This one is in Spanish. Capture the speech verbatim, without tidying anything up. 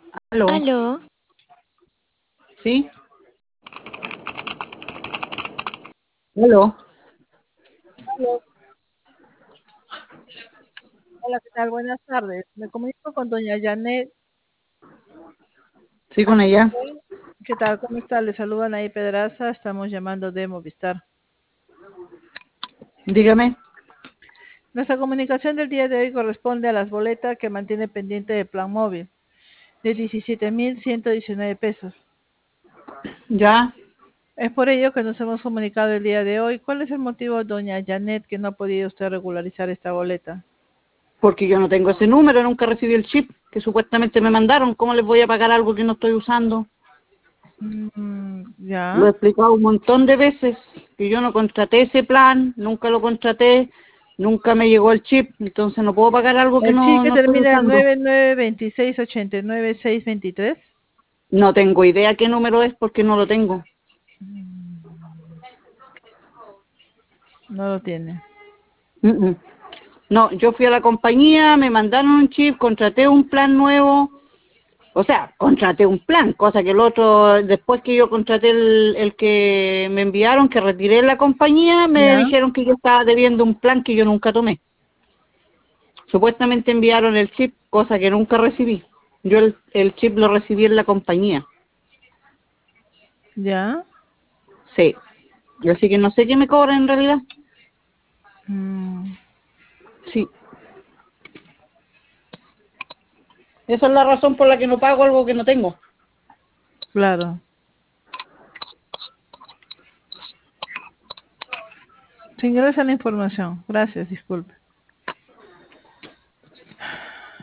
Aló, Aló, ¿sí? Aló, Aló. Hola, ¿qué tal? Buenas tardes. Me comunico con doña Janet. sí con ella. Azucena. ¿Qué tal? ¿Cómo está? Le saludan ahí Pedraza. Estamos llamando de Movistar. Dígame. Nuestra comunicación del día de hoy corresponde a las boletas que mantiene pendiente de plan móvil de diecisiete mil ciento diecinueve pesos. Ya, Es por ello que nos hemos comunicado el día de hoy. ¿Cuál es el motivo, doña Janet, que no ha podido usted regularizar esta boleta? porque yo no tengo ese número, nunca recibí el chip que supuestamente me mandaron. ¿Cómo les voy a pagar algo que no estoy usando? Mm, Lo ya. he explicado un montón de veces, que yo no contraté ese plan, nunca lo contraté, nunca me llegó el chip, entonces no puedo pagar algo que El chip no, que no estoy termina en usando. nueve nueve dos seis ocho nueve seis dos tres. No tengo idea qué número es porque no lo tengo. No lo tiene. Mm, mm. No, yo fui a la compañía, me mandaron un chip, contraté un plan nuevo. O sea, contraté un plan, cosa que el otro, después que yo contraté el, el que me enviaron, que retiré la compañía, me ¿Ya? dijeron que yo estaba debiendo un plan que yo nunca tomé. Supuestamente enviaron el chip, cosa que nunca recibí. Yo el, el chip lo recibí en la compañía. ¿Ya? Sí. Así que no sé qué me cobran en realidad. Mm, Sí. Esa es la razón por la que no pago algo que no tengo. claro. Se ingresa la información. Gracias, disculpe.